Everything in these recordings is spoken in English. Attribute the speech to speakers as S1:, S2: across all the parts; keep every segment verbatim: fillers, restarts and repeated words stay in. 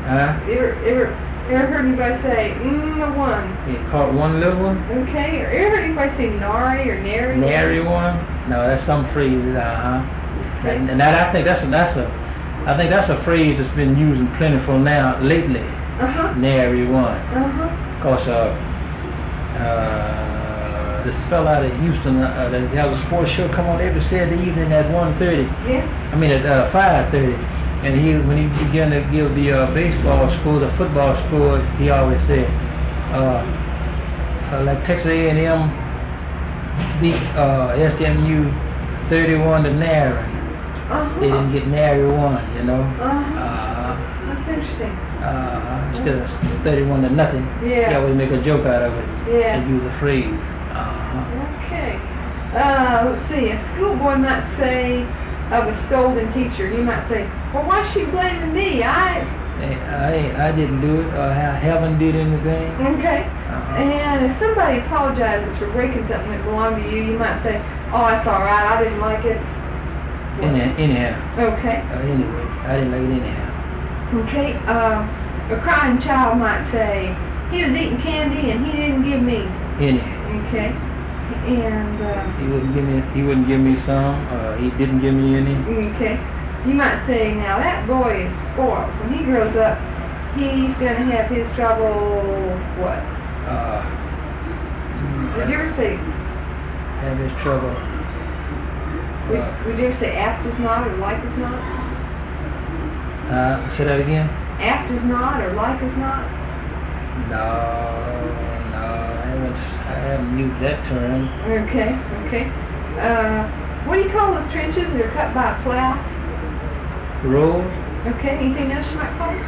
S1: Huh?
S2: Ever, ever, ever heard anybody say, mmm, a one?
S1: You caught one little one?
S2: Okay, or ever heard anybody say nary or nary?
S1: Nary one? No, that's some phrase, uh-huh.
S2: Okay.
S1: And, and that, I think that's a, that's a, I think that's a phrase that's been used in plentiful now, lately.
S2: Uh-huh.
S1: Nary one.
S2: Uh-huh.
S1: Cause, uh, uh, this fella out of Houston, uh, that has a sports show come on every Saturday evening at one thirty.
S2: Yeah.
S1: I mean at uh, five thirty. And he, when he began to give the uh, baseball score, the football score, he always said, uh, uh, like Texas A and M beat uh, S M U thirty-one to nary.
S2: Uh-huh.
S1: They didn't get nary one, you know.
S2: Uh-huh.
S1: Uh,
S2: That's interesting.
S1: uh, instead of thirty-one to nothing,
S2: Yeah.
S1: he always make a joke out of it.
S2: Yeah.
S1: And use a phrase. Uh-huh.
S2: Okay. Uh, let's see. A schoolboy might say of a scolding teacher, he might say, well, why's she blaming me? I...
S1: I, I didn't do it, or I haven't did anything.
S2: Okay.
S1: Uh-huh.
S2: And if somebody apologizes for breaking something that belonged to you, you might say, oh, that's all right, I didn't like it.
S1: Anyhow, anyhow.
S2: Okay.
S1: Uh, anyway, I didn't like it anyhow.
S2: Okay. Uh, a crying child might say, he was eating candy and he didn't give me.
S1: Anyhow.
S2: Okay. And, uh...
S1: He wouldn't give me, he wouldn't give me some, uh, he didn't give me any.
S2: Okay. You might say, now that boy is spoiled. When he grows up, he's going to have his trouble, what?
S1: Uh,
S2: Would you ever say,
S1: have his trouble.
S2: would,
S1: Uh,
S2: would you ever say apt is not or like is not?
S1: uh, say that again?
S2: Apt is not or like is not?
S1: No, no, I haven't, I haven't used that term.
S2: Okay, okay. Uh, what do you call those trenches that are cut by a plow?
S1: Road?
S2: Okay, anything else you might call them?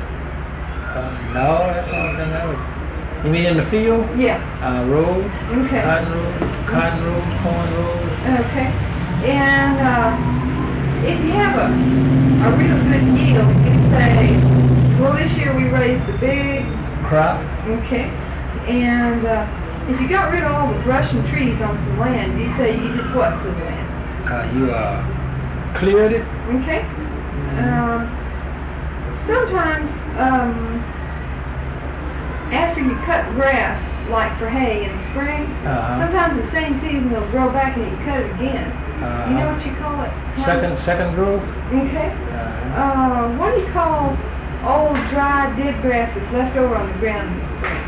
S1: Uh, no, that's the only thing I would. You mean in the field?
S2: Yeah.
S1: Uh, road?
S2: Okay.
S1: Cotton road? Cotton road? Corn road?
S2: Okay. And uh, if you have a, a real good yield, you say, well, this year we raised a big...
S1: Crop?
S2: Okay. And uh, if you got rid of all the brush and trees on some land, you say you did what for the land?
S1: Uh, you, uh, cleared it?
S2: Okay. Um, sometimes, um, after you cut grass, like for hay in the spring,
S1: Uh-huh.
S2: sometimes the same season it'll grow back and you can cut it again.
S1: Uh,
S2: You know what you call it?
S1: Second, second growth?
S2: Okay.
S1: Uh,
S2: Uh, what do you call old, dry, dead grass that's left over on the ground in the spring?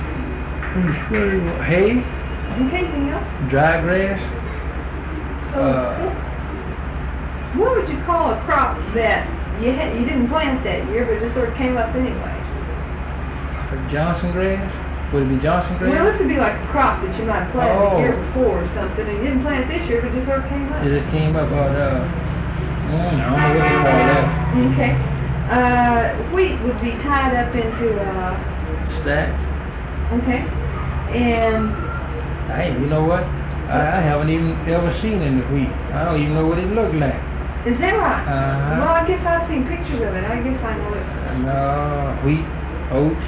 S1: hay?
S2: Okay, anything else?
S1: Dry grass?
S2: Oh,
S1: Uh,
S2: what would you call a crop that you ha- you didn't plant that year, but it just sort of came up anyway?
S1: Johnson grass? Would it be Johnson grass?
S2: Well, this would be like a crop that you might have planted
S1: Oh.
S2: the year before or something, and you didn't plant it this year, but it just sort of came up.
S1: It just came up on, uh, mm, I don't know what you call that.
S2: Okay. Uh, wheat would be tied up into, uh,
S1: Stacks?
S2: okay, and,
S1: Hey, you know what? I, I haven't even ever seen any wheat. I don't even know what it looked like.
S2: is that right?
S1: Uh-huh.
S2: Well, I guess I've seen pictures of it. I guess I know it.
S1: No, wheat, oats,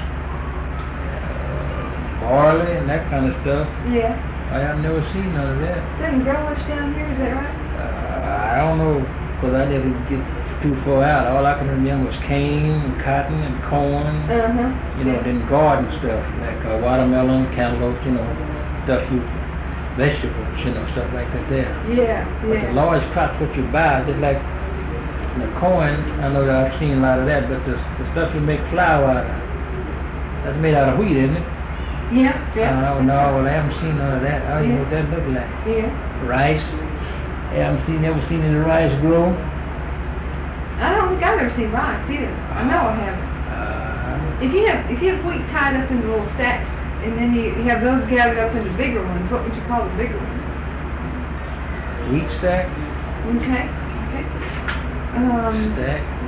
S1: uh, barley, and that kind of stuff.
S2: Yeah.
S1: I have never seen none of that.
S2: Doesn't grow much down here, is that right?
S1: Uh, I don't know, because I didn't get too far out. All I can remember was cane and cotton and corn,
S2: Uh-huh.
S1: you know,
S2: Yeah.
S1: then garden stuff, like uh, watermelon, cantaloupe, you know, stuff you, vegetables, you know, stuff like that there.
S2: Yeah,
S1: But the
S2: yeah.
S1: large crops what you buy, just like the corn, I know that I've seen a lot of that, but the, the stuff you make flour out of, that's made out of wheat, isn't it?
S2: Yeah, yeah.
S1: Uh, no, well, I haven't seen none of that. I don't even know what that look like.
S2: Yeah.
S1: Rice. I haven't seen, never seen any rice grow.
S2: I don't think I've ever seen rice either. I know I haven't.
S1: Uh,
S2: If you have if you have wheat tied up into little stacks, and then you, you have those gathered up into bigger ones, what would you call the bigger ones?
S1: wheat stack?
S2: Okay, okay. Um,
S1: Stack?